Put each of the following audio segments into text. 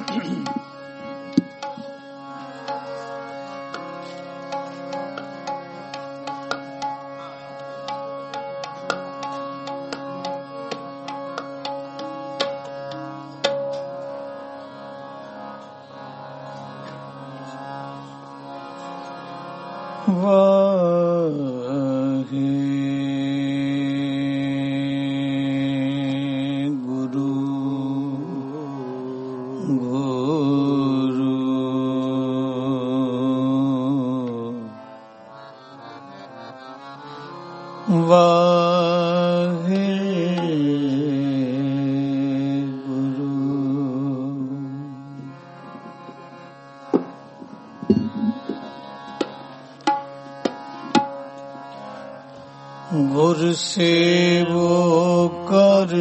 गुर सेवो कर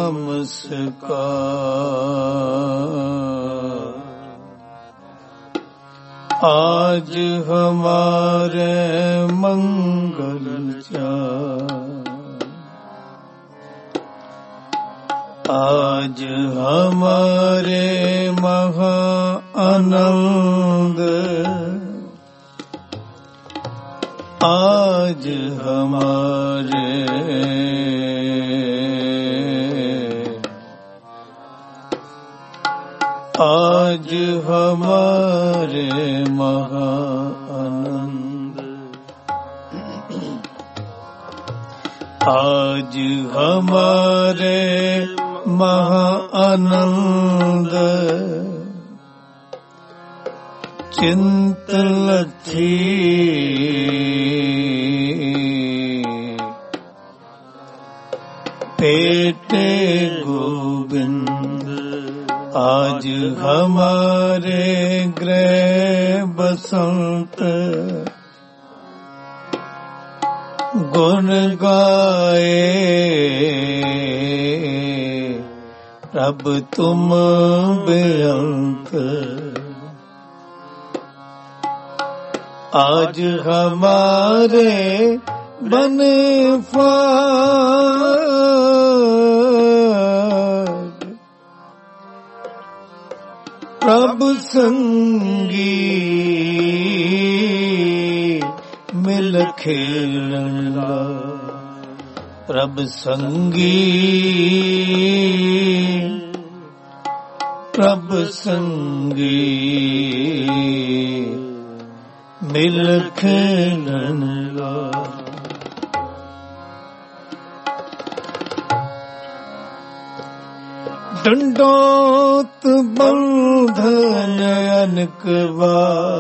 नमस्कार, आज हमारे मंगल चार, आज हमारे महा आनंद, आज हमारे महा आनंद, आज हमारे महा आनंद, चिंत लथी पेटे गोविंद, आज हमारे गृह बसंत, गुण गाए रब तुम बेअंत, आज हमारे बन फाग प्रभु संगी मिल खेलना, प्रभु संगी मिल खेलना। दंडोत बंधन अनकवा,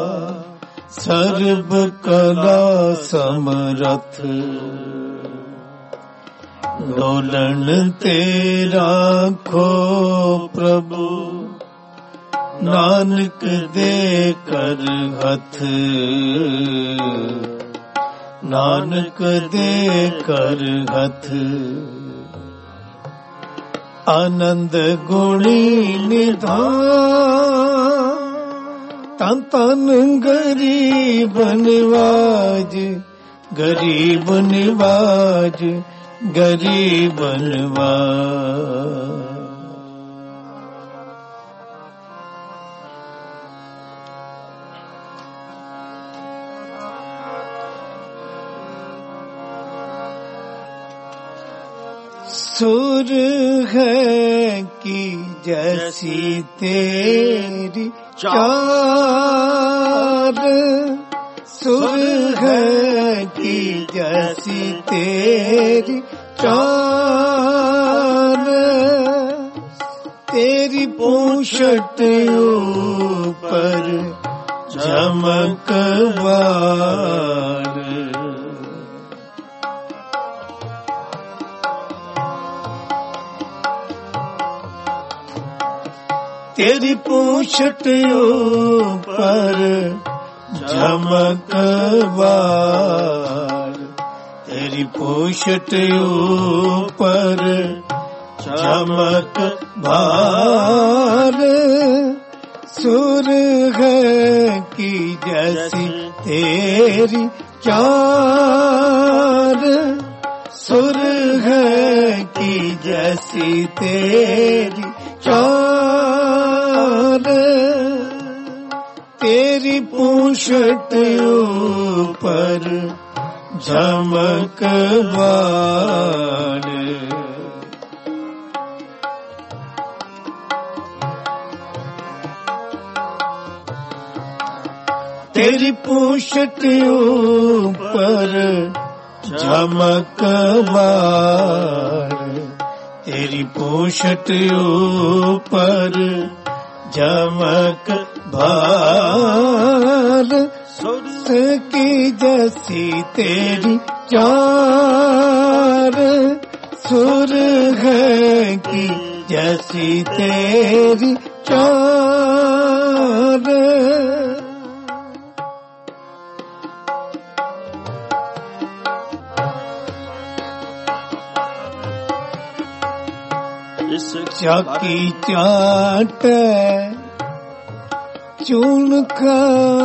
सर्व कला समरथ, डोलन तेरा खो प्रभु, नानक दे कर हथ, नानक दे कर हथ, आनंद गुणी निधान, तन तन गरीब निवाज, गरीब निवाज, गरीब निवाज। सुर है कि जैसी तेरी चार, सुर है कि जैसी तेरी चार, तेरी पूंछट ऊपर चमकवार, तेरी पूंछट ऊपर झमकवार, तेरी पूंछट ऊपर झमकवार, सुर है कि जैसी तेरी चार, सुर है कि जैसी तेरी चार, पूछत ऊपर झमक बाण, तेरी पूछत ऊपर झमक बाण, तेरी पूछत ऊपर झमक बाण, सुरस की जैसी तेरी चार, सुरह की जैसी तेरी चार। चाकी चाट चून खा,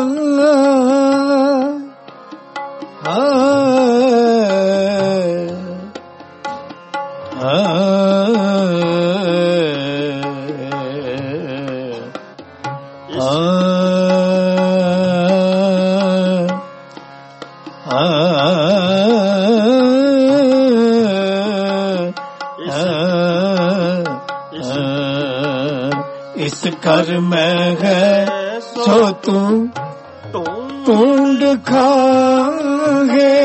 इस घर में है सो तू टूंड खागे,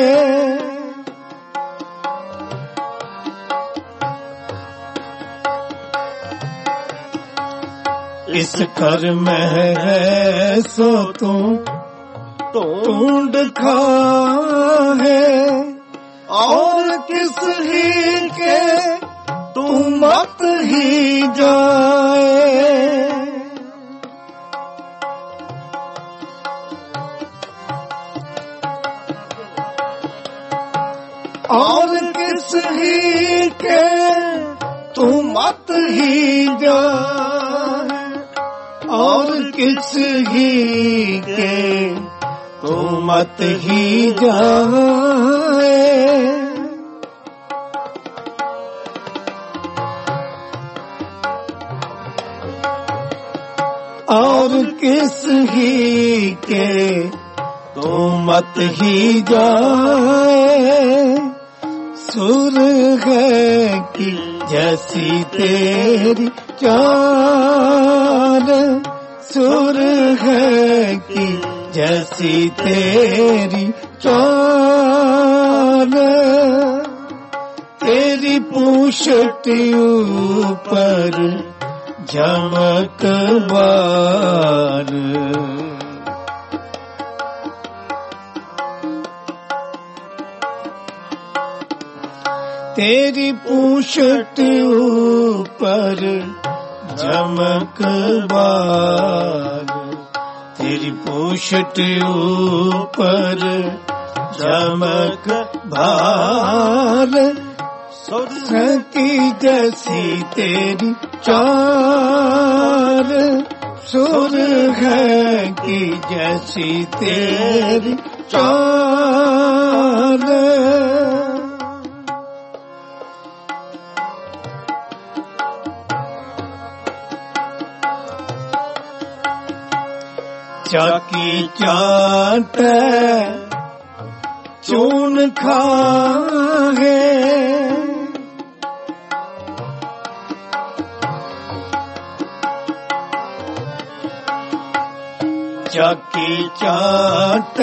इस घर में है सो तू टूंड खागे, और किस ही के तू मत ही जाए, और किस ही के तू मत ही जाए, और किस ही के तू मत ही जाए। और किस ही के तू मत ही जाए, सुरह की जैसी तेरी चाल, सुरह की जैसी तेरी चाल, तेरी पूछत ऊपर झमक बाण, तेरी पूछत ऊपर झमक बाण, तेरी पूछत ऊपर झमक बाण, सुरस की जैसी तेरी चाल, सुरह की जैसी तेरी चाल। चाकी चाट चून खागे, चाकी चाट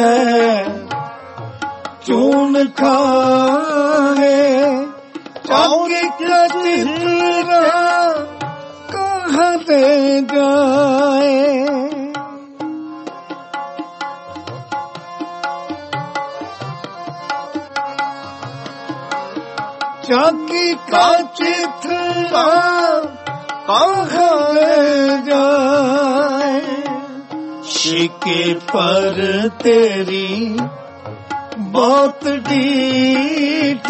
चून खागे, चाकी का चित्रा कहाँ ले जाए, चाकी का चित्रा कहाँ ले जाए, शिके पर तेरी बहुत डीठ,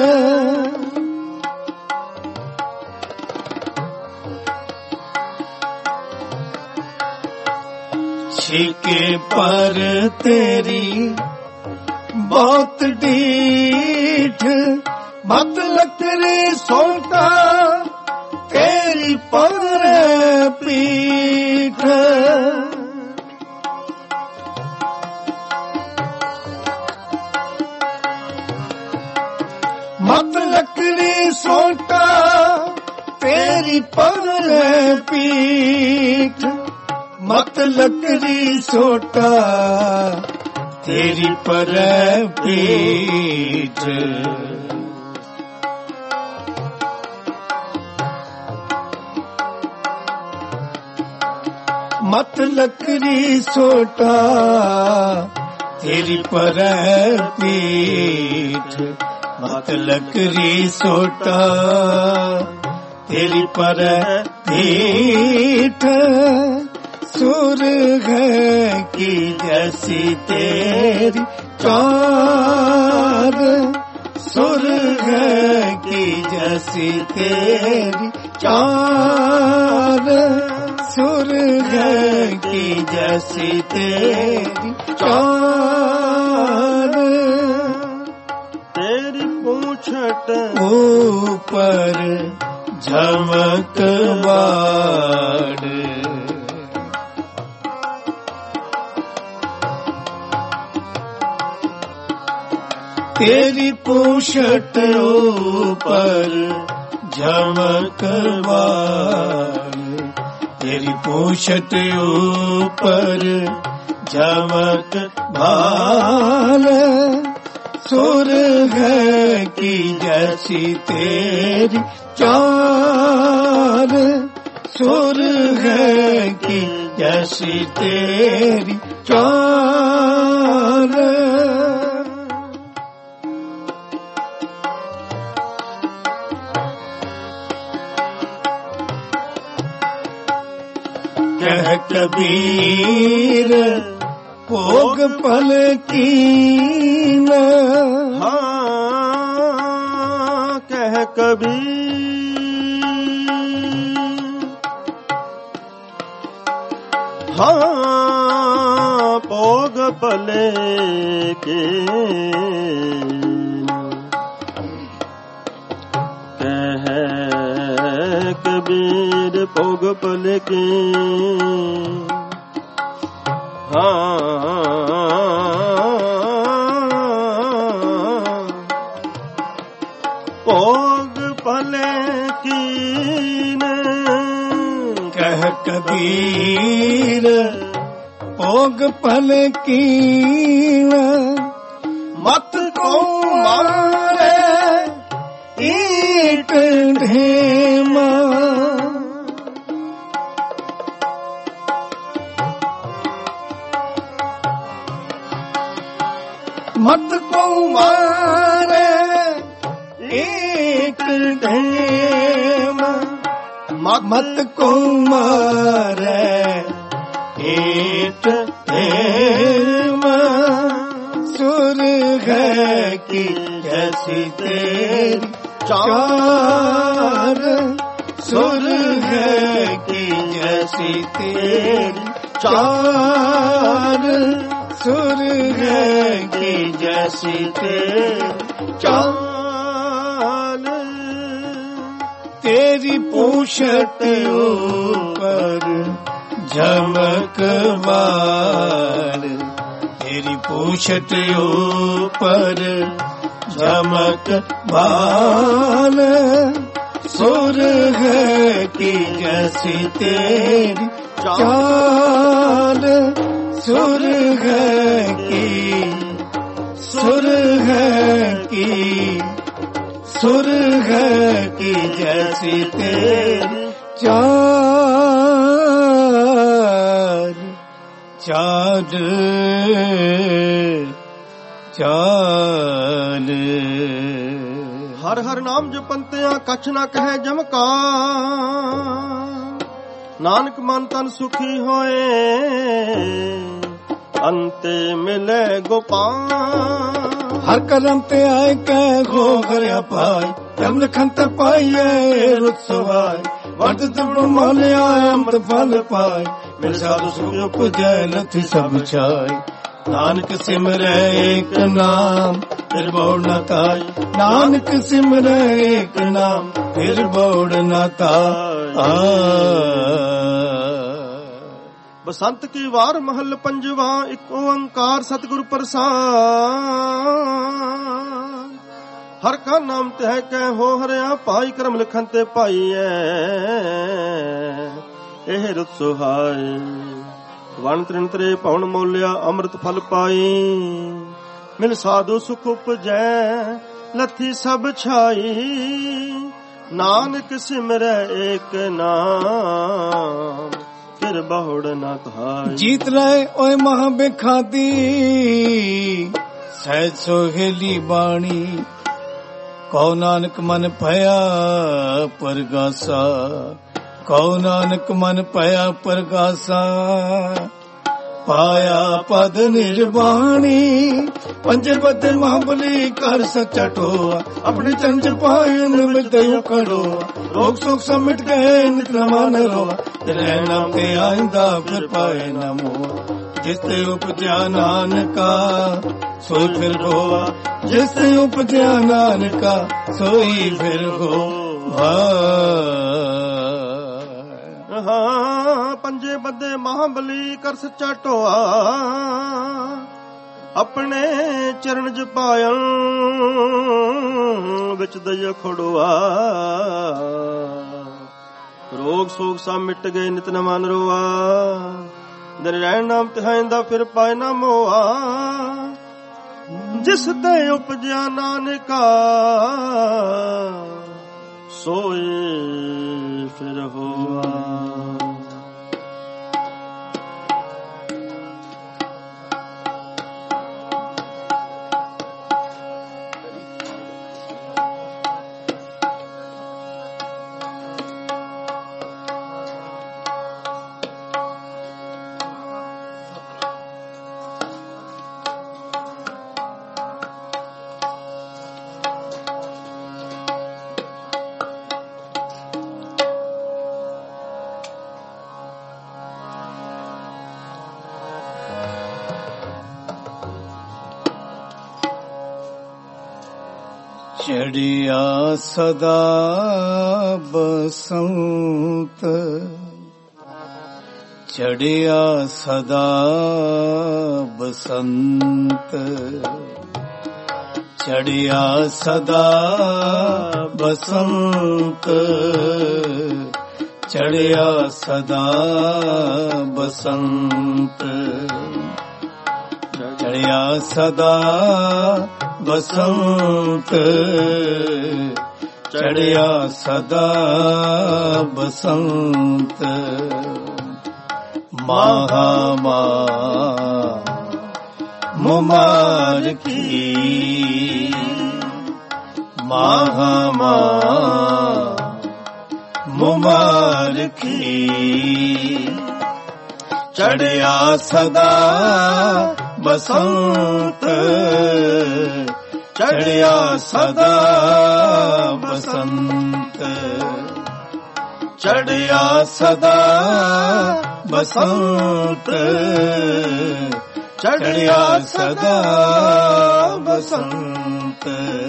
शिके पर तेरी बहुत डीठ, मत लकड़ी सोटा तेरी पर पीठ, सोटा तेरी पर है पीठ, मत लकड़ी सोटा तेरी पर है पीठ। मत लकड़ी सोटा तेरी पर है पीठ, मत लकड़ी सोटा तेरी पर है पीठ। सुर्ग की जैसी तेरी चाल, सुर्ग की जैसी तेरी चाल, सुर्ग की जैसी तेरी चाल। तेरी पूंछट ऊपर झमक बाड़, तेरी पूंछट ऊपर झमक बाड़, तेरी पूंछट ऊपर झमक बाल। सुर्ग की जैसी तेरी चाल, सुर्ग की जैसी तेरी चाल। कह कबीर भोग पल कीन, हाँ कह कबीर, हाँ भोग पल कीन। कह कबीर भोग पल कीन, भोग पल कीन। कह कबीर भोग पल कीन, मत को मारे ईट ढेमा, मत को मारे एक ढेमा, मत को मारे एक ढेमा। सुर्ग की जैसी तेरी चाल, सुर्ग की जैसी तेरी चाल, सुर्ग की जैसी तेरी चाल। तेरी पूंछट ऊपर झमक बाल, तेरी पूंछट ऊपर झमक बाल। सुर्ग की जैसी तेरी चाल, सुर्ग की, सुर्ग की, सुर्ग की जैसी तेरी चाल, चाल, चाल। हर हर नाम जपंतिया कछ न कहे जमका, नानक मन तन सुखी होए अंते मिले गोपाल। हर कदम ते आए कै गो करया पाई, जम लखन ते पाइए रुत सवाई। वट तुम मोलिया अमृत फल पाई, मेरे साधु सुख पुजै लथी सब छाई। नानक सिमरै एक नाम फिर बोड़ न ताई, नानक सिमरै एक नाम फिर बोड़ न ताई। बसंत की वार महल पंजवा, एक ओंकार सतगुरु प्रसाद। ਹਰ ਕਾ ਨਾਮ ਤੇ ਹੈ ਕਹਿ ਹੋ ਹਰਿਆ ਭਾਈ ਕਰਮ ਲਿਖਨ ਤੇ ਪਾਈਐ ਇਹ ਰੁੱਤ ਸੁਹਾਏ ਵਣ ਤ੍ਰਿੰਤਰੇ ਪਵਨ ਮੋਲਿਆ ਅੰਮ੍ਰਿਤ ਫਲ ਪਾਈ ਮਿਲ ਸਾਧੂ ਸੁਖ ਉਪਜੈ ਲੱਥੀ ਸਭ ਛਾਈ ਨਾਨਕ ਸਿਮਰੈ ਏਕ ਨਾਮ ਫਿਰ ਬਹੁੜ ਨਾ ਕਹਾਈ ਜੀਤ ਲੈ ਓਏ ਮਹਾ ਬਿਖਾਦੀ ਸਹਿਜ ਸੋਹੇਲੀ ਬਾਣੀ ਕਉ ਨਾਨਕ ਮਨ ਭਇਆ ਪਰਗਾਸਾ ਕਉ ਨਾਨਕ ਮਨ ਭਇਆ ਪਰਗਾਸਾ ਪਾਇਆ ਪਦ ਨਿਰਵਾਣੀ ਪੰਜੇ ਬਦੇ ਮਹਾਬਲੀ ਕਰ ਸੱਚਾ ਟੋਆ ਆਪਣੇ ਚੰਚ ਪਾਇਨ ਵਿੱਚ ਉਖੜੋ ਰੋਗ ਸੁਖ ਸਭ ਮਿਟ ਗਏ ਨਿਤ ਨਮਨ ਰੋਆ ਤੇਰੇ ਨਾਮ ਤੇ ਆਇੰਦਾ ਫਿਰ ਪਾਏ ਨਾ ਮੋਹ ਜਿਸ ਤੇ ਉਪਜਿਆ ਨਾਨਕਾ ਸੋਈ ਫਿਰ ਹੋਆ ਜਿਸ ਤੇ ਉਪਜਿਆ ਨਾਨਕਾ ਸੋਈ ਫਿਰ ਹੋਆ ਹਾਂ ਪੰਜੇ ਬੱਦੇ ਮਹਾਬਲੀ ਕਰ ਸੱਚਾ ਟੋਆ ਆਪਣੇ ਚਰਨ ਚ ਪਾਇਣ ਵਿੱਚ ਦਇਆ ਖੜੋਆ ਰੋਗ ਸੋਗ ਸਭ ਮਿਟ ਗਏ ਨਿਤ ਨਮਨ ਰੋਆ ਦਰ ਰਹਿਣ ਨਾਮ ਤਿਹਾਇਂਦਾ ਫਿਰ ਪਾਏ ਨਾ ਮੋਆ ਜਿਸ ਤੇ ਉਪਜਿਆ ਨਾਨਕਾ ਸੋਏ ਫਿਰ ਹੋਆ ਚੜਿਆ ਸਦਾ ਬਸੰਤ ਚੜਿਆ ਸਦਾ ਬਸੰਤ ਚੜਿਆ ਸਦਾ ਬਸੰਤ ਚੜਿਆ ਸਦਾ ਬਸੰਤ ਚੜਿਆ ਸਦਾ ਬਸੰਤ ਚੜਿਆ ਸਦਾ ਬਸੰਤ ਮਹਾਮਾ ਮੁਬਾਰਕੀ ਮਹਾਮਾ ਮੁਬਾਰਕੀ ਚੜਿਆ ਸਦਾ ਬਸੰਤ ਚੜਿਆ ਸਦਾ ਬਸੰਤ ਚੜਿਆ ਸਦਾ ਬਸੰਤ ਚੜਿਆ ਸਦਾ ਬਸੰਤ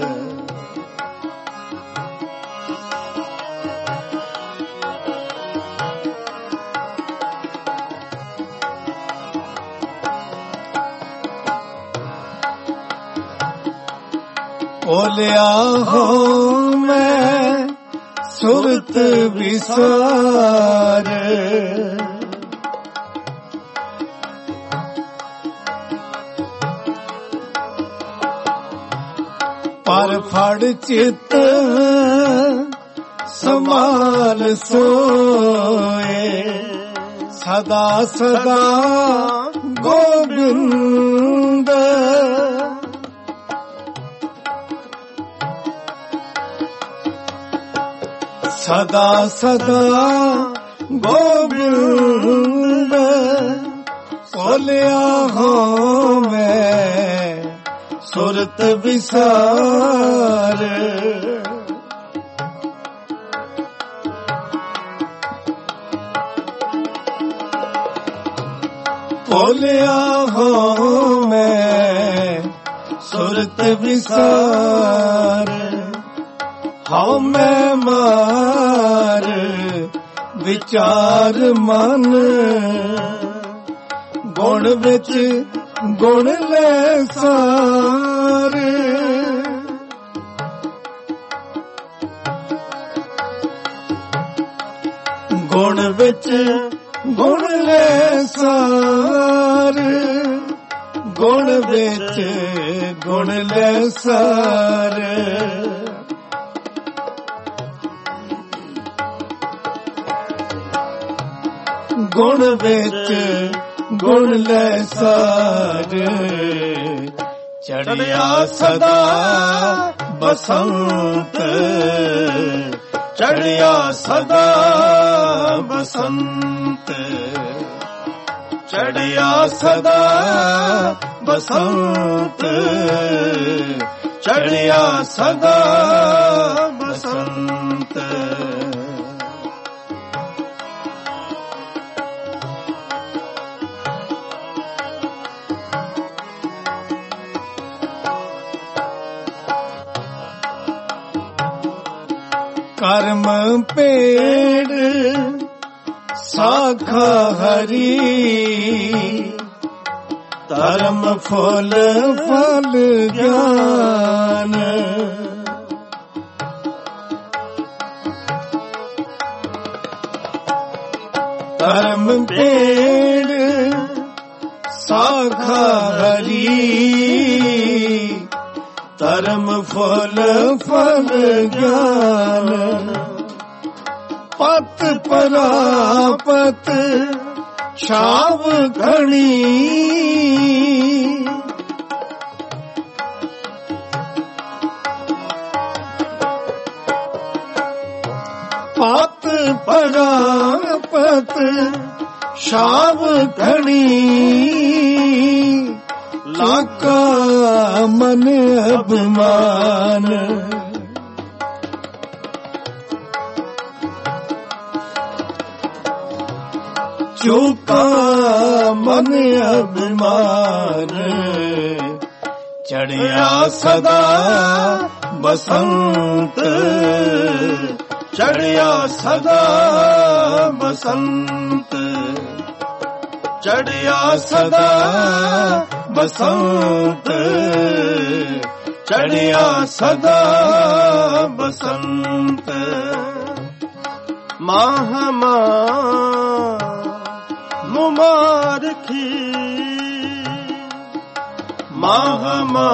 ਬੋਲਿਆ ਹੋ ਮੈਂ ਸੁਰਤ ਵਿਸਾਰ ਪਰ ਫੜ ਚਿੱਤ ਸੰਭਾਲ ਸੋਏ ਸਦਾ ਸਦਾ ਗੋਬਿੰਦ ਸਦਾ ਸਦਾ ਗੋਬਿੰਦ ਬੋਲਿਆ ਹੋ ਮੈਂ ਸੁਰਤ ਵਿਸਾਰ ਬੋਲਿਆ ਹੋ ਮੈਂ ਸੁਰਤ ਵਿਸਾਰ ਹਉ ਮੈਂ ਮਾਰ ਵਿਚਾਰ ਮਨ ਗੁਣ ਵਿੱਚ ਗੁਣ ਲੈ ਸਾਰੇ ਗੁਣ ਵਿੱਚ ਗੁਣ ਲੈ ਸਾਰ, ਗੁਣ ਵਿੱਚ ਗੁਣ ਲੈ ਸਾਰ। ਗੁਣ ਵਿੱਚ ਗੁਣ ਲੈ ਸਾਰ, ਚੜਿਆ ਸਦਾ ਬਸੰਤ, ਚੜਿਆ ਸਦਾ ਬਸੰਤ, ਚੜਿਆ ਸਦਾ ਬਸੰਤ, ਚੜਿਆ ਸਦਾ ਬਸੰਤ। ਕਰਮ ਪੇੜ ਸਾਖਾ ਹਰੀ, ਧਰਮ ਫੁੱਲ ਫਲ ਗਿਆਨ। ਕਰਮ ਪੇੜ ਸਾਖਾ ਹਰੀ, ਧਰਮ ਫੁੱਲ ਫਲ ਗਿਆਨ। ਪਤ ਪਰਾਪਤ ਛਾਵ ਘਣੀ, ਪਤ ਪਰਾਪਤ ਛਾਵ ਘਣੀ। ਲਾਕਾ ਮਨ ਅਭਿਮਾਨ, ਚੂਕਾ ਮਨ ਅਭਿਮਾਨ। ਚੜਿਆ ਸਦਾ ਬਸੰਤ, ਚੜਿਆ ਸਦਾ ਬਸੰਤ, ਚੜਿਆ ਸਦਾ ਬਸੰਤ, ਚੜਿਆ ਸਦਾ ਬਸੰਤ। ਮਾਹਮਾ ਮੁਬਾਰਕੀ, ਮਾਹਮਾ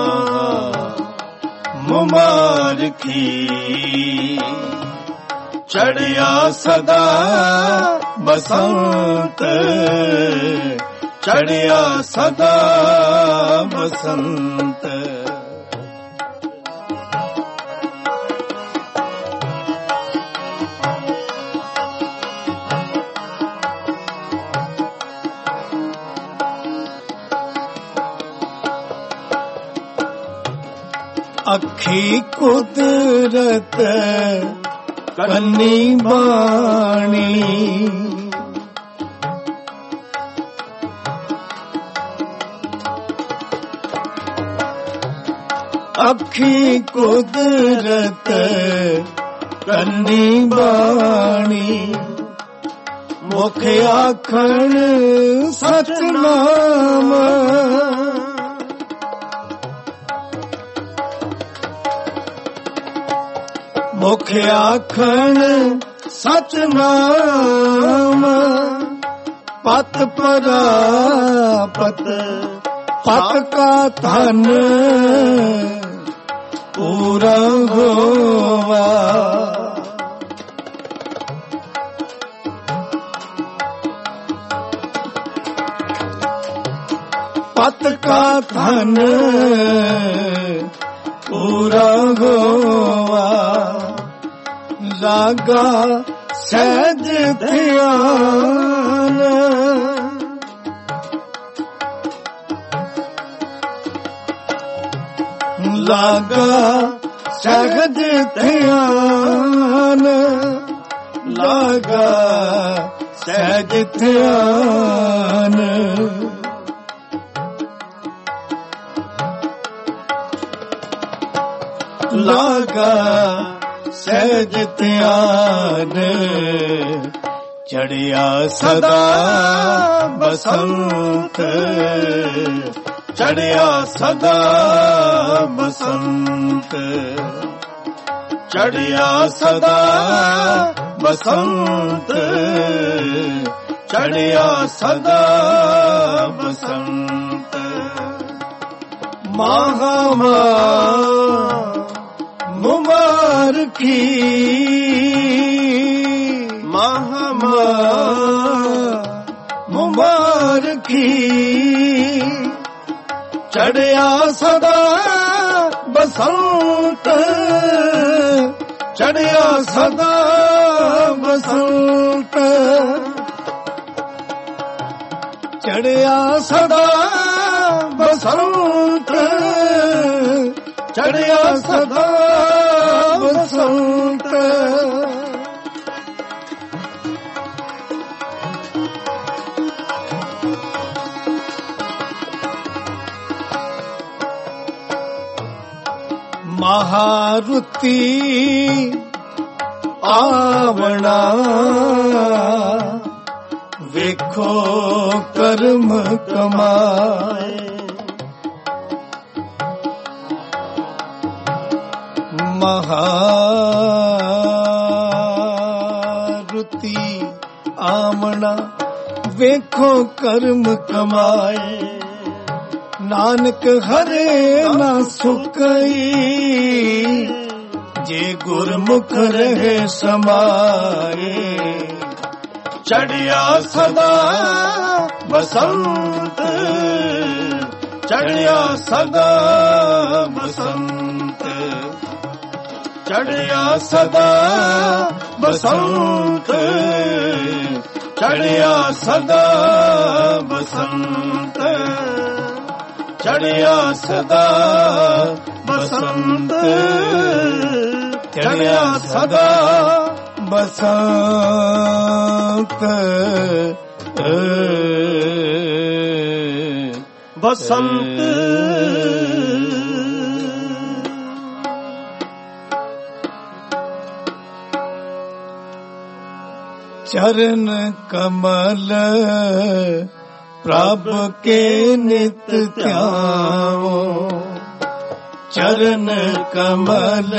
ਮੁਬਾਰਕੀ। ਚੜਿਆ ਸਦਾ ਬਸੰਤ, ਚੜਿਆ ਸਦਾ ਬਸੰਤ। ਅੱਖੀ ਕੁਦਰਤ ਕੰਨੀ ਬਾਣੀ, ਅੱਖੀ ਕੁਦਰਤ ਕੰਨੀ ਬਾਣੀ। ਮੁਖ ਆਖਣ ਸਤਨਾਮ, ਮੁਖ ਆਖਣ ਸਤਨਾਮ। ਪਤ ਪਰਾਪਤ ਪਤ ਕਾ ਧਨ ਪੂਰਾ ਹੋਵਾ। ਪਤ ਕਾ ਧਨ ਪੂਰਾ ਹੋਵਾ। ਲਾਗਾ ਸਹਿਜ ਧਿਆਨ, ਲਾਗਾ ਸਹਿਜ ਧਿਆਨ, ਲਾਗਾ ਸਹਿਜ ਧਿਆਨ। ਲਾਗਾ ਸਹਿਜ ਧਿਆਨ। ਚੜਿਆ ਸਦਾ ਬਸੰਤ, ਚੜਿਆ ਸਦਾ ਬਸੰਤ, ਚੜਿਆ ਸਦਾ ਬਸੰਤ, ਚੜਿਆ ਸਦਾ ਬਸੰਤ। ਮਹਾਮਾ ਮੁਬਾਰਕੀ, ਮਹਾਮਾ ਮੁਬਾਰਕੀ। ਚੜਿਆ ਸਦਾ ਬਸੰਤ, ਚੜਿਆ ਸਦਾ ਬਸੰਤ। ਚੜਿਆ ਸਦਾ ਬਸੰਤ, ਚੜਿਆ ਸਦਾ ਬਸੰਤ। ਮਹਾਰੁਤੀ ਆਵਣਾ, ਵੇਖੋ ਕਰਮ ਕਮਾਏ। ਮਹਾਰੁਤੀ ਆਵਣਾ, ਵੇਖੋ ਕਰਮ ਕਮਾਏ। ਨਾਨਕ ਹਰੇ ਨਾ ਸੁਕਈ, ਜੇ ਗੁਰਮੁਖ ਰਹੇ ਸਮਾਏ। ਚੜਿਆ ਸਦਾ ਬਸੰਤ, ਚੜਿਆ ਸਦਾ ਬਸੰਤ। ਚੜਿਆ ਸਦਾ ਬਸੰਤ, ਚੜਿਆ ਸਦਾ ਬਸੰਤ। ਚੜਿਆ ਸਦਾ ਬਸੰਤ, ਚੜਿਆ ਸਦਾ ਬਸੰਤ। ਬਸੰਤ ਚਰਨ ਕਮਲ, ਪ੍ਰਭ ਕੇ ਨਿਤ ਧਿਆਵੋ। ਚਰਨ ਕਮਲ,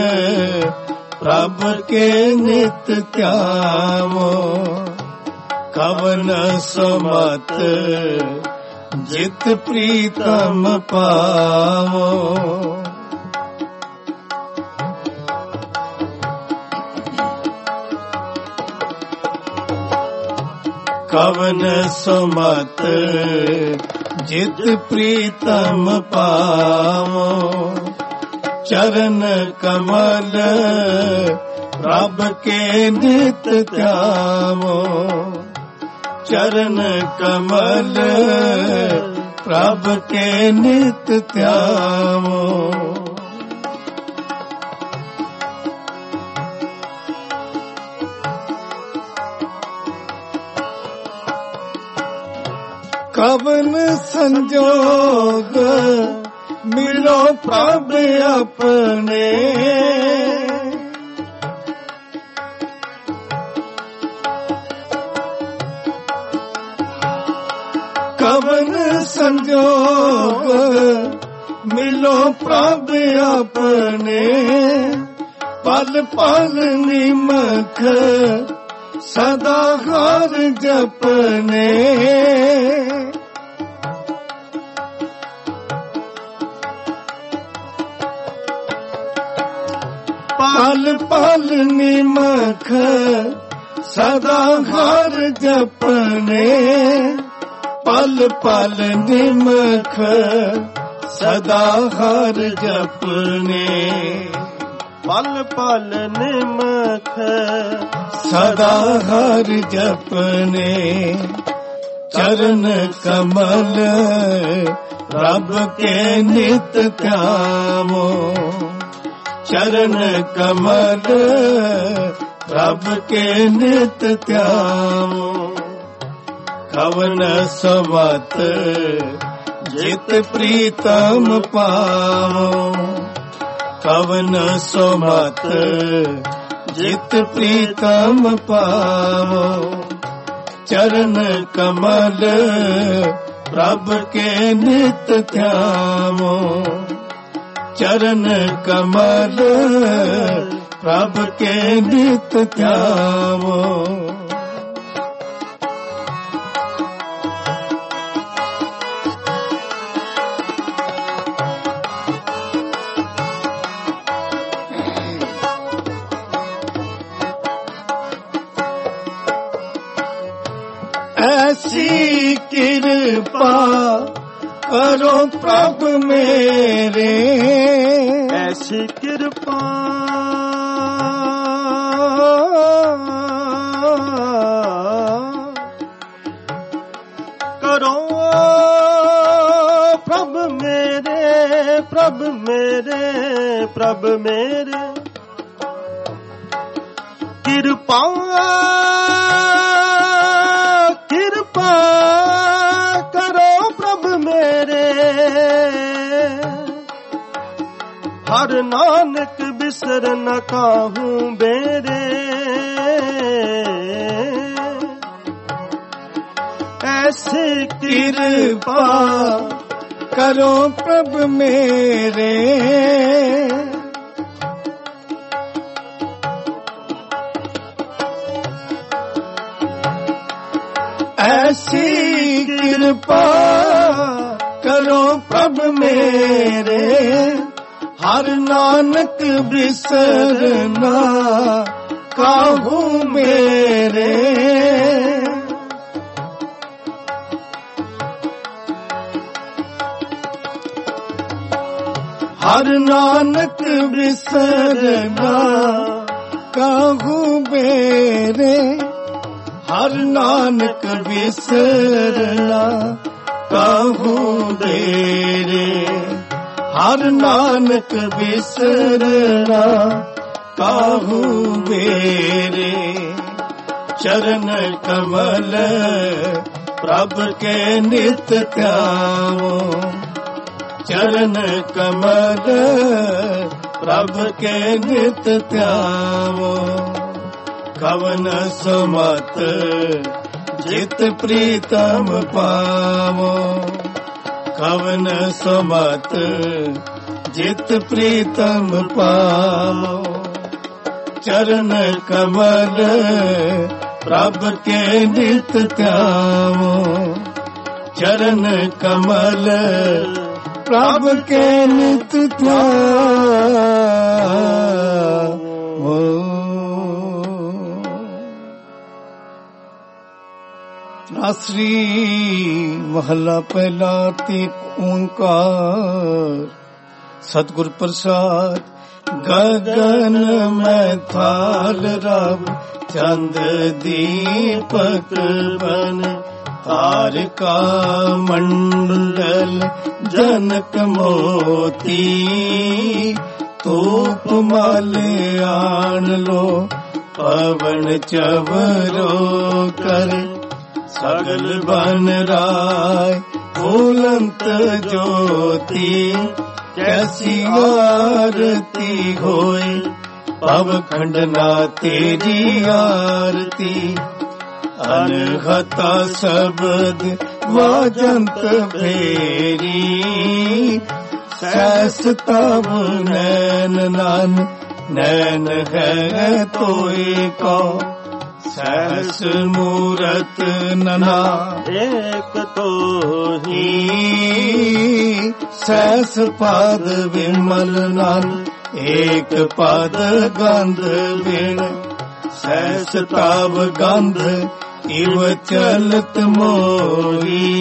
ਪ੍ਰਭ ਕੇ ਨਿਤ ਧਿਆਵੋ। ਕਵਨ ਸੁਮਤ, ਜਿਤ ਪ੍ਰੀਤਮ ਪਾਵੋ। ਕਵਨ ਸੁਮਤ, ਜਿਤ ਪ੍ਰੀਤਮ ਪਾਵੋ। ਚਰਨ ਕਮਲ, ਪ੍ਰਭ ਕੇ ਨਿਤ ਧਿਆਵੋ। ਚਰਨ ਕਮਲ, ਪ੍ਰਭ ਕੇ ਨਿਤ ਧਿਆਵੋ। ਕਵਨ ਸੰਜੋਗ, ਮਿਲੋ ਪ੍ਰਭ ਆਪਣੇ। ਕਵਨ ਸੰਜੋਗ, ਮਿਲੋ ਪ੍ਰਭ ਆਪਣੇ। ਪਲ ਪਲ ਨਿਮਖ, ਸਦਾ ਹਰ ਜਪਨੇ। ਪਲ ਪਲ ਨਿਮਖ, ਸਦਾ ਹਰ ਜਪਨੇ। ਪਲ ਪਲ ਨਿਮਖ, ਸਦਾ ਹਰ ਜਪਨੇ। ਪਲ ਪਲ ਨਿਮਖ, ਸਦਾ ਹਰ ਜਪਨੇ। ਚਰਨ ਕਮਲ, ਰੱਬ ਕੇ ਨਿਤ ਧਿਆਵੋ। ਚਰਨ ਕਮਲ, ਰੱਬ ਕੇ ਨਿਤ ਧਿਆਵੋ। ਕਵਨ ਸੁਮਤ, ਜਿਤ ਪ੍ਰੀਤਮ ਪਾਵੋ। ਕਵਨ ਸੁਮਤ, ਜਿਤ ਪ੍ਰੀਤਮ ਪਾਵੋ। ਚਰਨ ਕਮਲ, ਪ੍ਰਭ ਕੇ ਨਿਤ ਧਿਆਵੋ। ਚਰਨ ਕਮਲ, ਪ੍ਰਭ ਕੇ ਨਿਤ ਧਿਆਵੋ। ऐसी कृपा करो प्रभ मेरे, ऐसी कृपा करो प्रभ मेरे, प्रभ मेरे, प्रभ मेरे, कृपा कृपा करो प्रभ मेरे, हर नानक बिसर न काहूं बेरे। ऐसी कृपा करो प्रभ मेरे, ऐसी कृपा करो प्रभ मेरे, हर नानक बिसरना काहू मेरे। हर नानक बिसरना काहू मेरे, हर नानक बिसरना काहू मेरे, हर नानक बिसरना काहू मेरे। चरण कमल प्रभ के नित ध्यावो, चरण कमल प्रभ के नित ध्यावो। कवन सुमत जित प्रीतम पावो, कवन सुमत जित प्रीतम पावो। चरण कमल प्रभ के नित ध्यावो, चरण कमल प्रभ के नित ध्यावो। आसरी महला पहला तीक ओंकार। सतगुर प्रसाद गगन में थाल रब, चंद दीपक बन तारका मंडल। जनक मोती धूप माले आन लो, पवन चवरो कर सगल बन राय। फूलंत ज्योति कैसी आरती होई, पव खंडना तेरी आरती। अनहता शब्द वाजंत फेरी, सहस तब नैन नान नैन है तोय को। सहस मूरत नना एक तो ही, सहस पाद विमल नन एक पद गंध बिन। सहस ताव गंध इव चलत मोरी,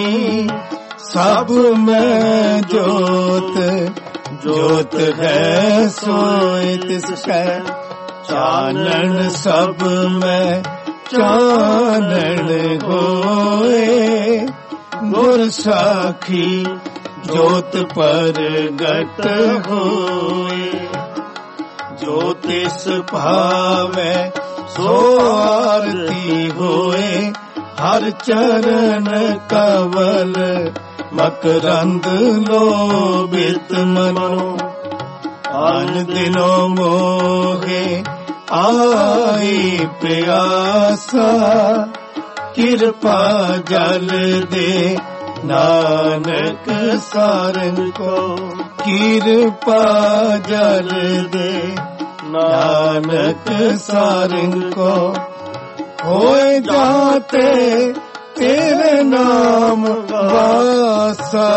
सब में जोत जोत है सोय तिसकै। चानन सब में चानन होए, गुर साखी जोत पर गट होए। जो तिस भावे सो आरती होए, हर चरण कवल मकरंद लोभित मनो। आन दिनो मोहे आई प्यासा, कृपा जल दे नानक सारन को। कृपा जल दे नानक सारंग को होए जाते तेरे नाम वासा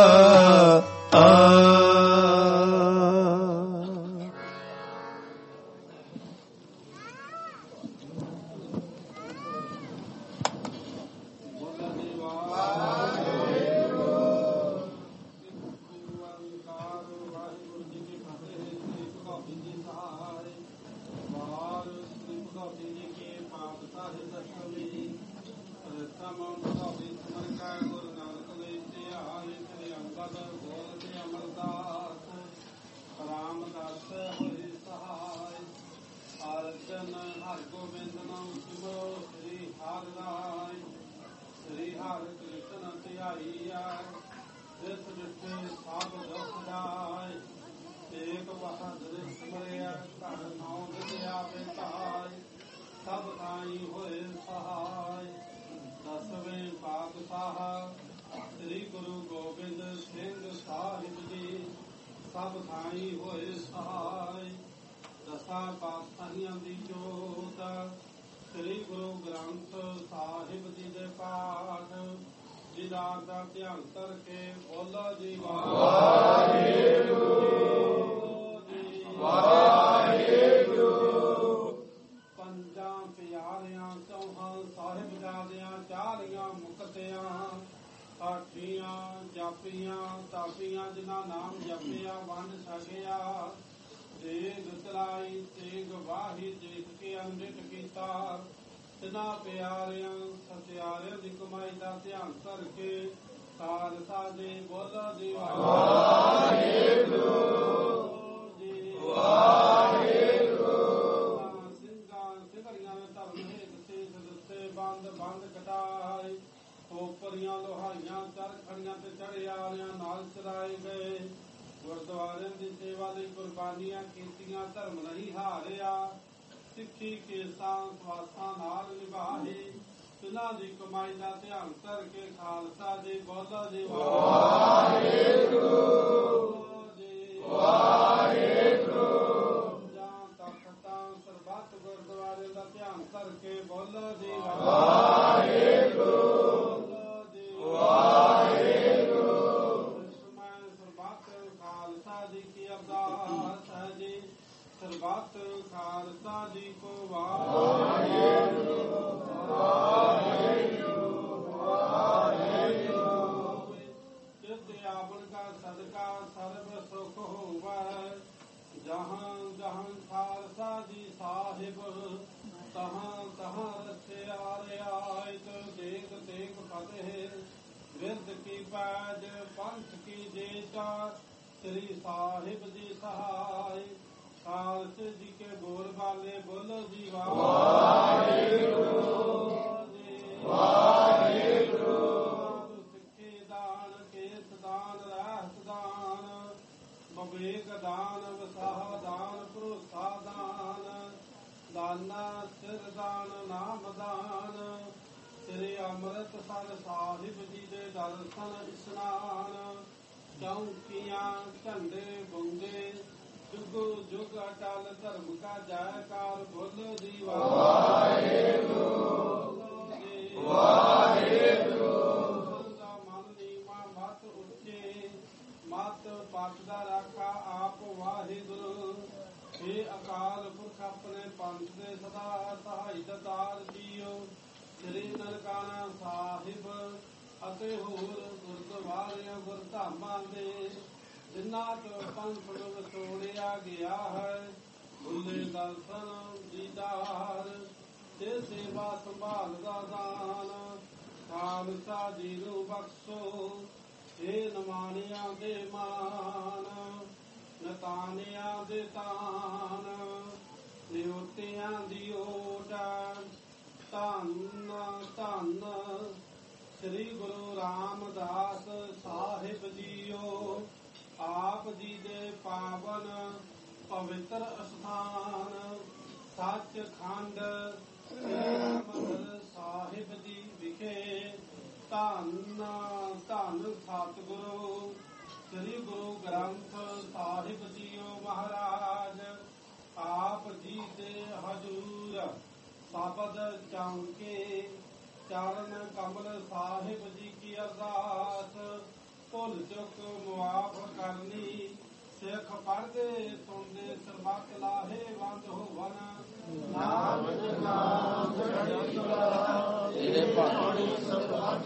ਆਪ ਜੀ ਦੇ ਹਜੂਰ ਸਾਬਦ ਚੌਂਕੇ ਚਰਨ ਕਮਲ ਸਾਹਿਬ ਜੀ ਕੀ ਅਰਦਾਸ ਭੁੱਲ ਚੁੱਕ ਮੁਆਫ ਕਰਨੀ ਸਿੱਖ ਪੜ੍ਹਦੇ ਸੁਣਦੇ ਸਰਬੱਤ ਲਾਹੇ ਬੰਦ ਹੋਵਨ ਨਾਮ ਨਾਮ ਚੜ੍ਹਦੀ ਕਲਾ ਤੇਰੇ ਬਾਣੀ ਸਰਬੱਤ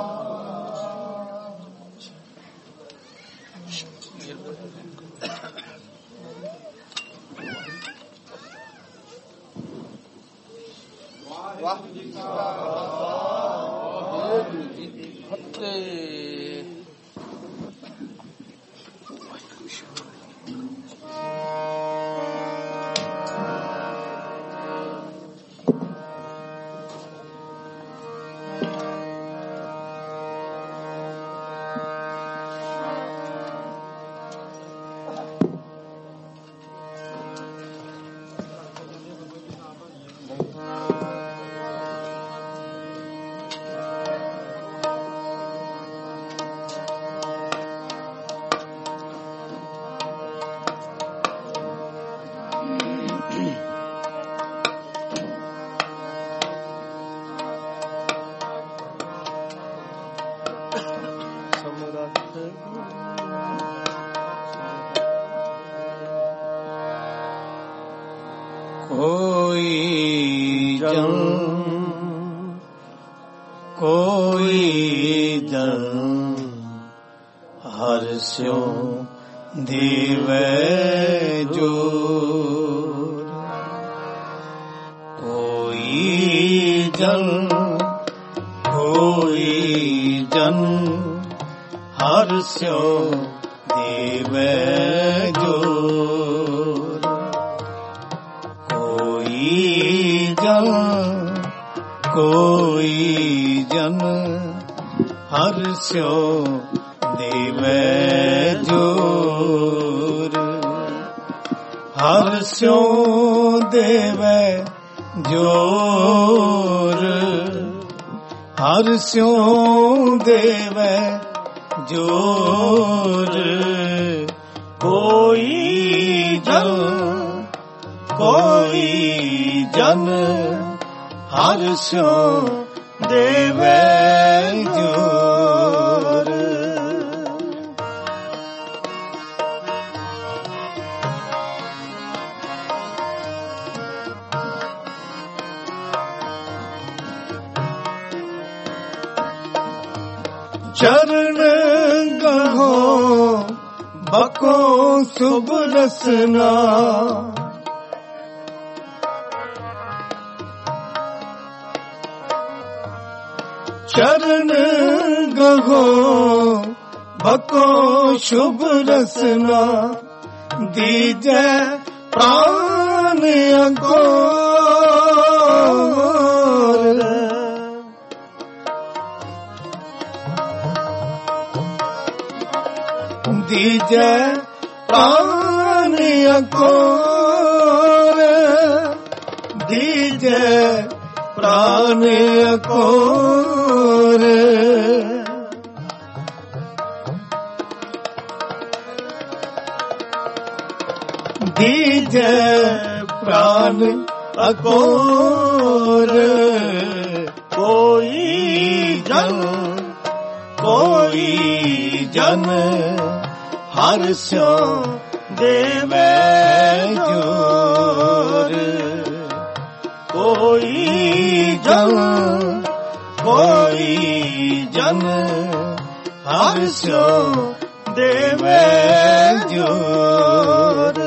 ਵਾਹਿਗੁਰੂ ਜੀ ਕਾ ਖਾਲਸਾ ਵਾਹਿਗੁਰੂ ਜੀ ਕੀ ਫਤਿਹ। ਕੋਈ ਜਨ ਹਰ ਸਿਉ ਦੇਵੈ ਜੋਰ ਕੋਈ ਜਨ ਹਰ ਸਿਉ ਦੇਵੈ ਜੋਰ ਕੋਈ ਜਨ ਹਰ ਸਿਉ ਦੇਵੈ ਜੋਰ ਹਰ ਸਿਉ ਦੇਵੈ ਜੋਰ ਹਰ ਸਿਉ ਦੇਵੈ ਜੋਰ ਕੋਈ ਜਨ ਹਰ ਸਿਉ ਦੇਵੈ ਜੋਰ ਚਰਨ ਗਹੋ ਬਕੋ ਸੁਭ ਰਸਨਾ ਚਰਨ ਗਹੋ ਬਕੋ ਸ਼ੁਭ ਰਸਨਾ ਦੀਜੈ ਪ੍ਰਾਨ ਅੰਗੋਰ ਦੀਜੈ ਪ੍ਰਾਨ ਅੰਗੋਰ ਦੀਜੈ ਪ੍ਰਾਨ ਅੰਗੋਰ ਦੀਜੈ ਪ੍ਰਾਨ ਅੰਗੋਰ ਕੋਈ ਜਨ ਹਰ ਸਿਉ ਦੇਵੈ ਜੋਰ ਕੋਈ ਜਨ ਹਰ ਸਿਉ ਦੇਵੈ ਜੋਰ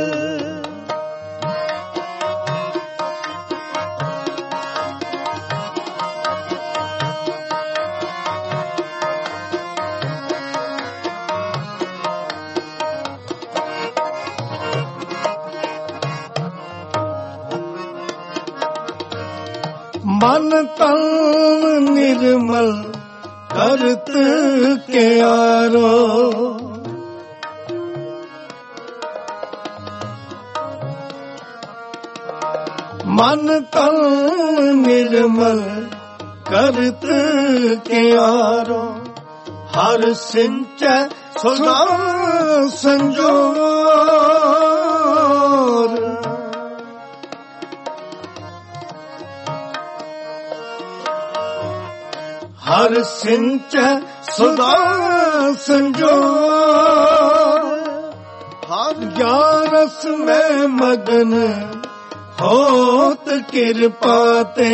ਮਨ ਤਨ ਨਿਰਮਲ ਕਰਤ ਕਿਆਰੋ ਮਨ ਤਨ ਨਿਰਮਲ ਕਰਤ ਕਿਆਰੋ ਹਰ ਸਿੰਚੈ ਸੁਦਾ ਸੰਜੋਰ ਹਰ ਸਿੰਚ ਸਦਾ ਸੰਜੋ ਹਰ ਗਿਆਰਸ ਮੈਂ ਮਗਨ ਹੋਤ ਕਿਰਪਾ ਤੇ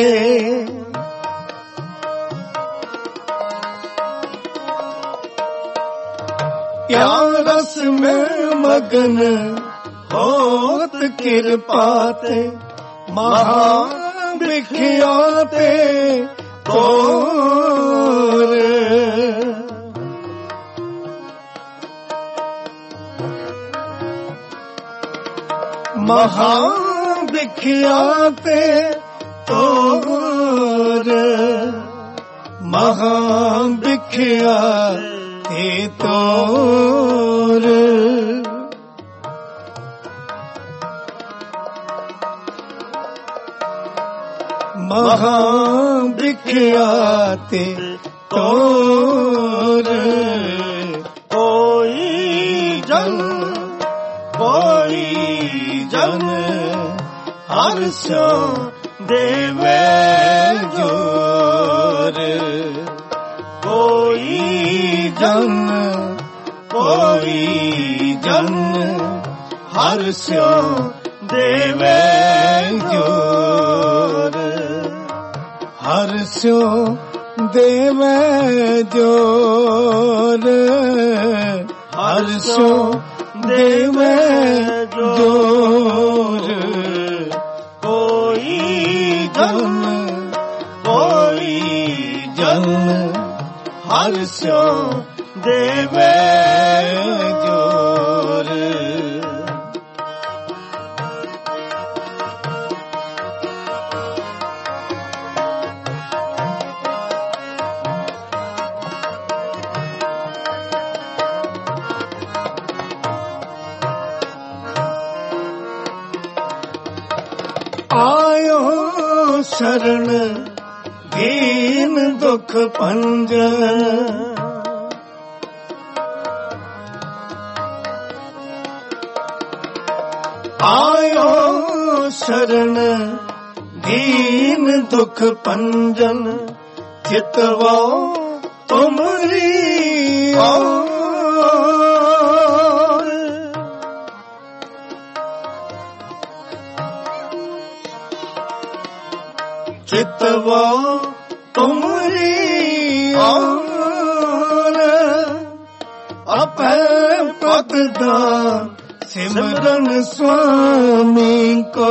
ਗਿਆਰਸ ਮੈਂ ਮਗਨ ਹੋਤ ਕਿਰਪਾ ਤੇ ਮਹਾ ਵਿਖਿਆ ਤੇ ਤੋਰ ਮਹਾ ਵਿਖਿਆ ਤੇ ਤੋਰ ਮਹਾ ਵਿਖਿਆ ਤੇ ਤੋਰ ਮਹਾ ਵਿਖਿਆ ਤੇ ਤੋਰ ਕੋਈ ਜਨ ਹਰ ਸਿਉ ਦੇਵੇ ਜੋਰ ਕੋਈ ਜਨ ਹਰ ਸਿਉ ਦੇਵੇ ਜੋਰ ਹਰ ਸਿਉ ਦੇਵੇ ਜੋਰ ਹਰ ਸਿਉ ਦੇਵੇ ਜੋਰ ਕੋਈ ਜਨ ਹਰ ਸਿਉ ਦੇਵੇ ਜੋਰ ਆਇਓ ਸ਼ਰਨ ਦੀਨ ਦੁਖ ਭੰਜਨ ਆਇਓ ਸ਼ਰਨ ਦੀਨ ਦੁਖ ਭੰਜਨ ਚਿਤਵਾ ਤੁਮਰੀ ਚਿਤਵਾ ਤੁਮਰੀ ਔਰ ਆਪੇ ਪਦ ਦਾ ਸਿਮਰਨ ਸੁਆਮੀ ਕੋ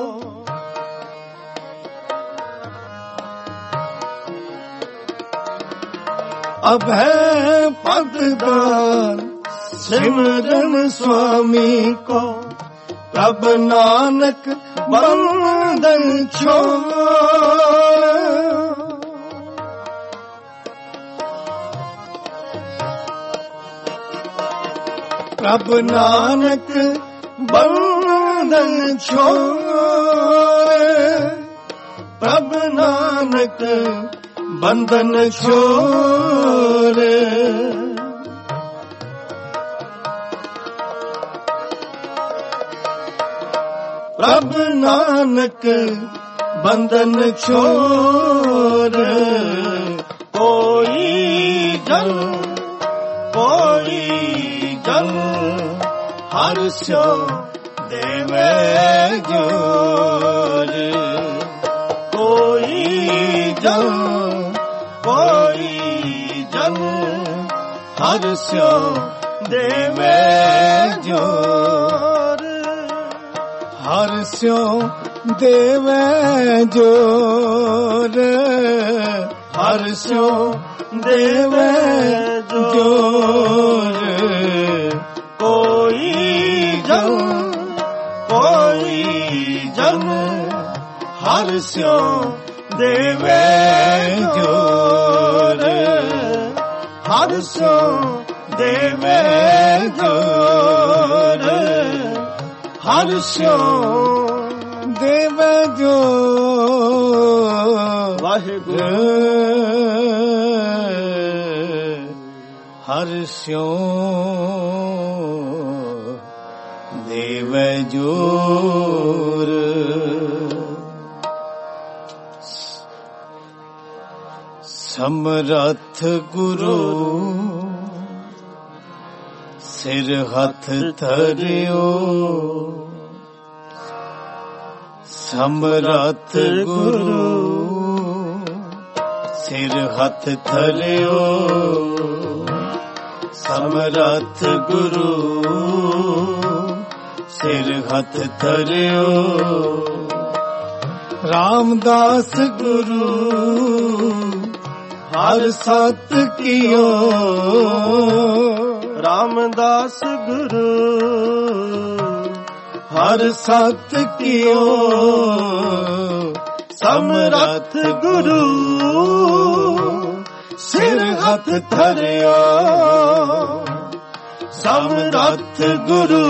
ਅਭੈ ਪਦ ਦਾ ਸਿਮਰਨ ਸੁਆਮੀ ਕੋ ਪ੍ਰਭ ਨਾਨਕ ਬੰਧਨ ਛੋੜ ਪ੍ਰਭ ਨਾਨਕ ਬੰਧਨ ਛੋੜ ਪ੍ਰਭ ਨਾਨਕ ਬੰਧਨ ਛੋੜ ਪ੍ਰਭ ਨਾਨਕ ਬੰਧਨ ਛੋੜ ਕੋਈ ਜਨ ਹਰ ਸਿਉ ਦੇਵੇ ਜੋਰ ਕੋਈ ਜਨ ਹਰ ਸਿਉ ਦੇਵੇ ਜੋਰ ਹਰ ਸਿਉ ਦੇਵੇ ਜੋਰ ਹਰ ਸਿਉ ਦੇਵੇ ਜੋਰ ਕੋਈ ਜਨ ਹਰ ਸਿਉ ਦੇਵੇ ਜੋਰ ਹਰ ਸਿਉ ਦੇਵੇ ਜੋਰ ਹਰ ਸਿਉ ਦੇਵੇ ਜੋਰ ਵਾਹਿਗੁਰੂ ਹਰ ਸਿਉ ਦੇਵੇ ਜੋਰ ਸਮਰੱਥ ਗੁਰੂ ਸਿਰ ਹੱਥ ਧਰਿਓ, ਸਮਰੱਥ ਗੁਰੂ ਸਿਰ ਹੱਥ ਧਰਿਓ, ਸਮਰੱਥ ਗੁਰੂ ਸਿਰ ਹੱਥ ਧਰਿਓ। ਰਾਮਦਾਸ ਗੁਰੂ ਹਰ ਸਤ ਕੀਓ, ਰਾਮਦਾਸ ਗੁਰੂ ਹਰ ਸਤ ਕੀਓ, ਸਮਰੱਥ ਗੁਰੂ ਸਿਰ ਹੱਥ ਧਰਿਓ, ਸਮਰੱਥ ਗੁਰੂ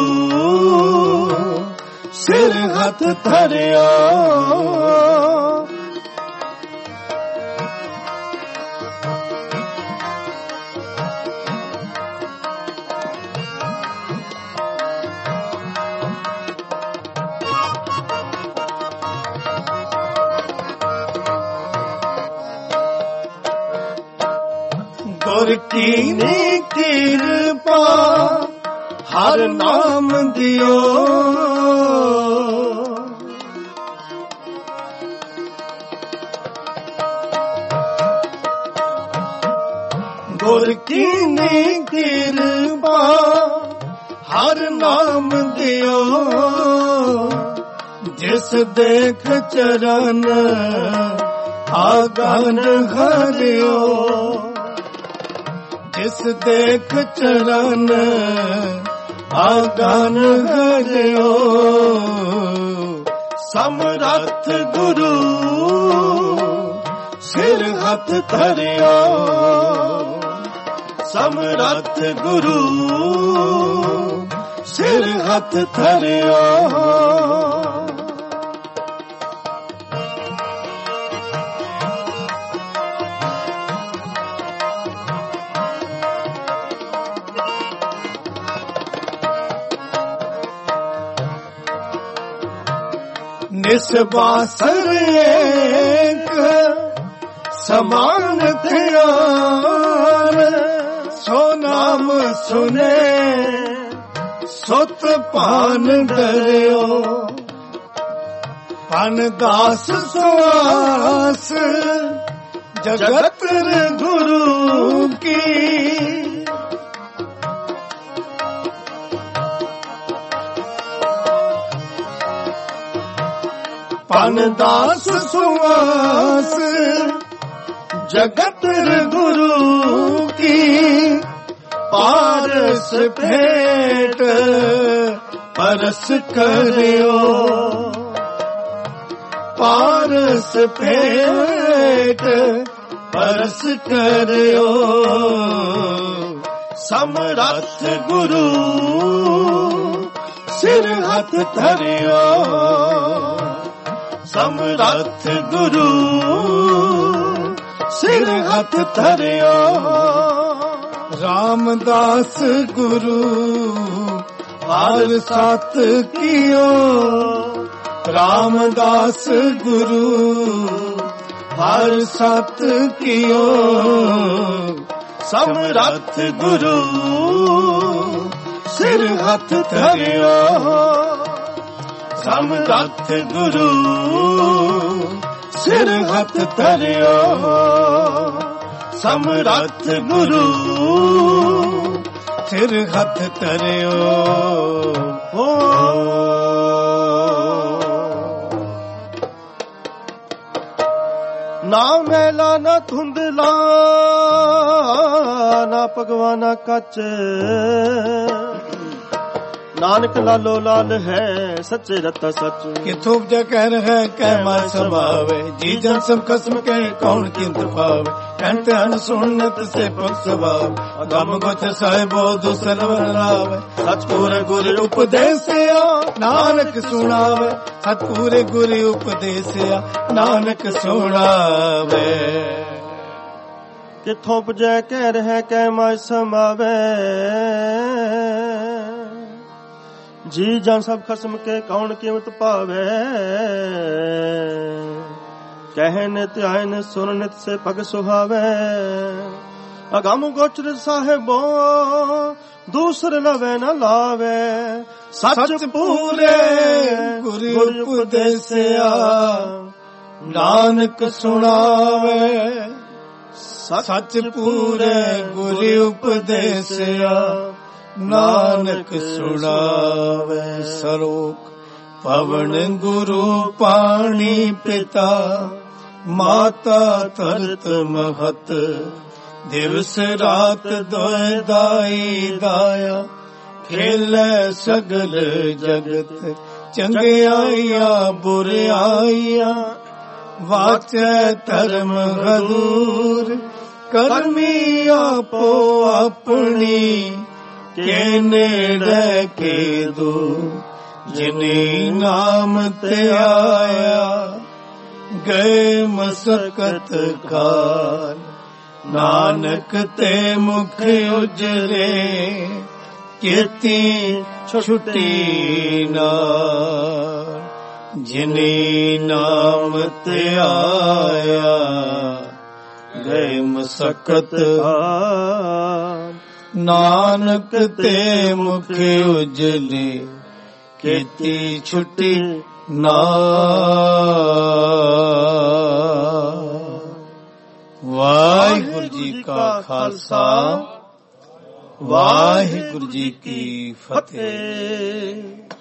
ਸਿਰ ਹੱਥ ਧਰਿਓ। ਗੁਰ ਕੀ ਕਿਰਪਾ ਹਰ ਨਾਮ ਦਿਓ, ਗੁਰ ਕੀ ਕਿਰਪਾ ਹਰ ਨਾਮ ਦਿਓ, ਜਿਸ ਦੇਖ ਚਰਨ ਆਗਨ ਹਰਿਓ, ਜਿਸ ਦੇਖ ਚਰਨ ਆਗਨ ਹਰਿਓ। ਸਮਰੱਥ ਗੁਰੂ ਸਿਰ ਹੱਥ ਧਰਿਓ, ਸਮਰੱਥ ਗੁਰੂ ਸਿਰ ਹੱਥ ਧਰਿਓ। ਨਿਸਬਾਸਰ ਏਕ ਸਮਾਨ ਧਿਆਨ, ਸੋ ਨਾਮ ਸੁਨੇ ਸੁਤ ਭਾਨ ਡਰਿਓ, ਪਨ ਦਾਸ ਸੁਆਸ ਜਗਤ ਗੁਰੂ ਕੀ, ਪਨ ਦਾਸ ਸੁਆਸ ਜਗਤ ਗੁਰੂ ਕੀ, ਪਾਰਸ ਭੇਟ ਪਰਸ ਕਰਿਓ, ਪਾਰਸ ਭੇਟ ਪਰਸ ਕਰਿਓ। ਸਮਰੱਥ ਗੁਰੂ ਸਿਰ ਹੱਥ ਧਰਿਓ, ਸਮਰੱਥ ਗੁਰੂ ਸਿਰ ਹੱਥ ਧਰਿਓ। ਰਾਮਦਾਸ ਗੁਰੂ ਹਰ ਸਤ ਕੀਓ, ਰਾਮਦਾਸ ਗੁਰੂ ਹਰ ਸਤ ਕੀਓ। ਸਮਰੱਥ ਗੁਰੂ ਸਿਰ ਹੱਥ ਧਰਿਓ, ਸਮਰੱਥ ਗੁਰੂ ਸਿਰ ਹੱਥ ਧਰਿਓ। ਸਮਰੱਥ ਗੁਰੂ ਸਿਰ ਹੱਥ ਧਰਿਓ। ਨਾ ਮੈਲਾ ਨਾ ਧੁੰਦਲਾ ਨਾ ਭਗਵਾਨਾ ਕੱਚ, ਨਾਨਕ ਲਾਲੋ ਲਾਲ ਹੈ ਸੱਚੇ ਰਤਾ ਸੱਚ। ਕਿਥੋਂ ਉਪਜਾ ਕਹਿ ਹੈ ਕਹਿ ਮਨ ਸਮਾਵੇ, ਜੀ ਜਨ ਸਭ ਕਸਮ ਕਹਿ ਕੌਣ ਕਿੰਤ ਪਾਵੇ। ਕਹਿੰਤੇ ਹਨ ਸੁਣਤ ਸੇ ਪੁਖ ਸਵਾਵ, ਗਮ ਗੁਚ ਸਾਹਿਬੋ ਦੁਸਰ ਵਰਾਵੇ। ਸਤਿਪੂਰੇ ਗੁਰ ਉਪਦੇਸਿਆ ਨਾਨਕ ਸੁਣਾਵੇ, ਸਤਿਪੂਰੇ ਗੁਰ ਉਪਦੇਸਿਆ ਨਾਨਕ ਸੁਣਾਵੇ। ਕਿਥੋਂ ਉਪਜੈ ਕਹਿ ਰਹਿ ਕਹਿ ਮਨ ਸਮਾਵੇ, ਜੀ ਜਨ ਸਭ ਖਸਮ ਕੇ ਕੌਣ ਕੀਮਤ ਪਾਵੇ। ਕਹਿ ਨਿਤ ਆਇਨ ਸੁਨ ਨਿਤ ਸੇ ਪਗ ਸੁਹਾਵੇ ਅਗਮ ਗੋਚਰ ਸਾਹਿਬੋ ਦੂਸਰ ਲਵੇ ਨ ਲਾਵੇ ਸੱਚ ਪੂਰੇ ਗੁਰ ਉਪਦੇਸਿਆ ਨਾਨਕ ਸੁਣਾਵੇ ਸੱਚ ਪੂਰੇ ਗੁਰ ਉਪਦੇਸਿਆ ਨਾਨਕ ਸੁਣਾਵੇ ਸਰੋਕ ਪਵਨ ਗੁਰੂ ਪਾਣੀ ਪਿਤਾ ਮਾਤਾ ਧਰਤ ਮਹਤ ਦਿਵਸ ਰਾਤ ਦੋਇ ਦਾਈ ਦਾਇਆ ਖੇਲੇ ਸਗਲ ਜਗਤ ਚੰਗਿਆਈਆਂ ਬੁਰਿਆਈਆਂ ਵਾਚੈ ਧਰਮ ਹਦੂਰ ਕਰਮੀ ਆਪੋ ਆਪਣੀ ਕੇ ਨੇੜੇ ਕੇ ਦੂਰ ਜਿਨੇ ਨਾਮ ਤੇ ਆਇਆ ਗਏ ਮਸਕਤ ਕਾਲ ਨਾਨਕ ਤੇ ਮੁਖ ਉਜਲੇ ਕੀਤੀ ਛੁੱਟੀ ਨਾਲ ਜਿਨੇ ਨਾਮ ਤੇ ਆਇਆ ਗਏ ਮਸਕਤ ਕਾਲ ਨਾਨਕ ਤੇ ਮੁਖ ਉਜਲੇ ਕੀਤੀ ਛੁੱਟੀ ਨਾਲ। ਵਾਹਿਗੁਰੂ ਜੀ ਕਾ ਖਾਲਸਾ ਵਾਹਿਗੁਰੂ ਜੀ ਕੀ ਫਤਿਹ।